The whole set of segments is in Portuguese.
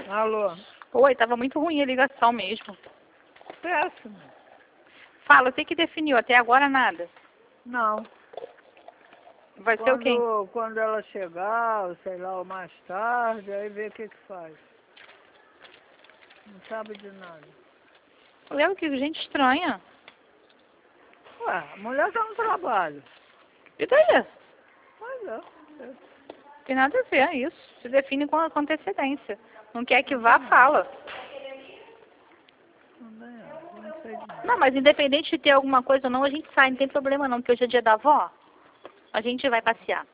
Alô? Oi, tava muito ruim a ligação mesmo. Péssimo. Fala, você que definiu, até agora nada. Não. Vai ser o quê? Quando ela chegar, ou sei lá, ou mais tarde, aí vê o que faz. Não sabe de nada. Léo, que gente estranha. Ué, a mulher tá no trabalho. E daí? Pois é. Tem nada a ver, é isso. Se define com antecedência. Não quer que vá, fala. Não sei de nada. Não, mas independente de ter alguma coisa ou não, a gente sai, não tem problema não, porque hoje é dia da avó. A gente vai passear.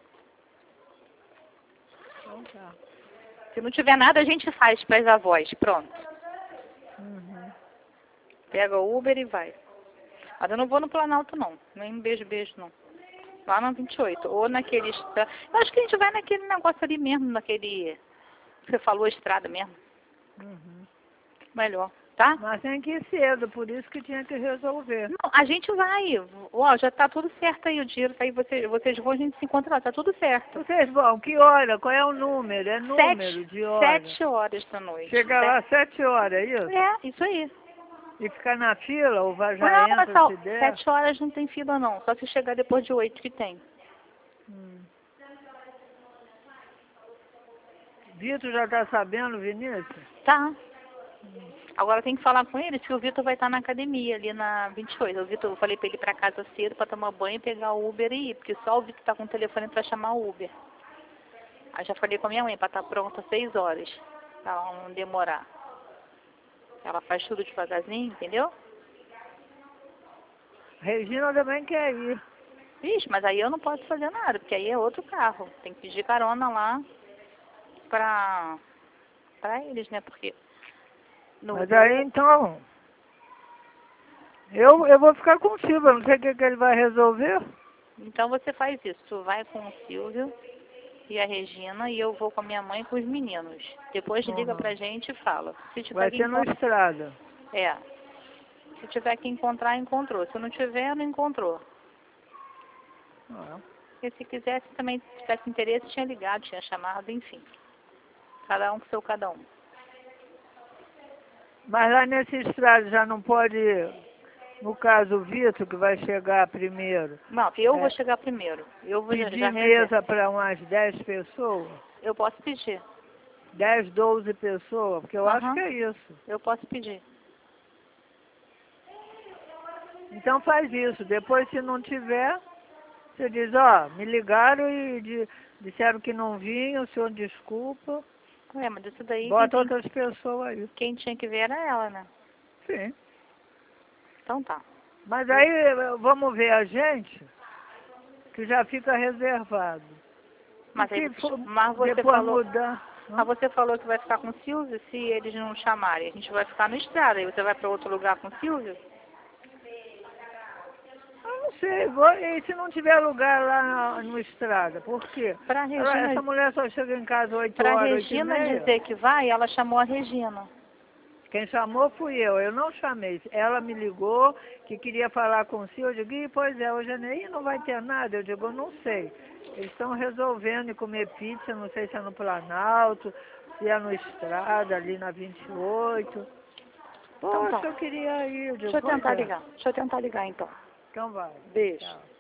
Então tá. Se não tiver nada, a gente faz para as avós. Pronto. Uhum. Pega o Uber e vai. Mas eu não vou no Planalto, não. Nem beijo, não. Lá na 28. Ou naquele... Eu acho que a gente vai naquele negócio ali mesmo, naquele... Você falou, estrada mesmo. Uhum. Melhor, tá? Mas tem que ir cedo, por isso que tinha que resolver. Não, a gente vai. Ó, já tá tudo certo aí, o dinheiro tá aí, vocês vão, a gente se encontra lá, tá tudo certo. Vocês vão, que hora? Qual é o número? É número de hora. 7 horas da noite. Chega lá às 7 horas, é isso? É, isso aí. E ficar na fila, ou já Não, entra pessoal, se der? 7 horas não tem fila não, só se chegar depois de 8 que tem. Vitor já tá sabendo, Vinícius? Tá. Agora tem que falar com ele se o Vitor vai estar na academia ali na 28. O Vitor, eu falei pra ele ir pra casa cedo pra tomar banho, pegar o Uber e ir, porque só o Vitor tá com o telefone pra chamar o Uber. Aí já falei com a minha mãe pra estar pronta às 6 horas, pra ela não demorar. Ela faz tudo devagarzinho, entendeu? Regina também quer ir. Vixe, mas aí eu não posso fazer nada, porque aí é outro carro. Tem que pedir carona lá pra eles, né? Porque... Mas aí então, eu vou ficar com o Silvio, não sei o que ele vai resolver. Então você faz isso, tu vai com o Silvio e a Regina e eu vou com a minha mãe e com os meninos. Depois liga pra gente e fala. Se tiver Vai que ser na estrada. É. Se tiver que encontrar, encontrou. Se não tiver, não encontrou. E se quisesse também, se tivesse interesse, tinha ligado, tinha chamado, enfim. Cada um com seu cada um. Mas lá nessa estrada já não pode, no caso o Vitor, que vai chegar primeiro. Não, eu vou chegar primeiro. Eu vou Pedir já mesa para umas 10 pessoas? Eu posso pedir. 10, 12 pessoas, porque eu acho que é isso. Eu posso pedir. Então faz isso. Depois, se não tiver, você diz, ó, me ligaram e disseram que não vinham, o senhor desculpa. Ué, mas isso daí... Bota outras pessoas aí. Quem tinha que ver era ela, né? Sim. Então tá. Mas aí, vamos ver a gente, que já fica reservado. Mas, aí, mas você falou... Mudar... Mas você falou que vai ficar com o Silvio, se eles não chamarem. A gente vai ficar na estrada. Aí você vai para outro lugar com o Silvio? Eu não sei. E se não tiver lugar lá no estrada? Por quê? Essa mulher só chega em casa 8 horas, 8 e meia. Pra Regina dizer que vai, ela chamou a Regina. Quem chamou fui eu não chamei. Ela me ligou, que queria falar com o senhor. Eu digo, pois é, hoje nem não vai ter nada. Eu digo, eu não sei. Eles estão resolvendo comer pizza, não sei se é no Planalto, se é no Estrada, ali na 28. Poxa, eu queria ir. Eu digo, Deixa eu tentar ligar então. Então vai. Beijo. Tchau.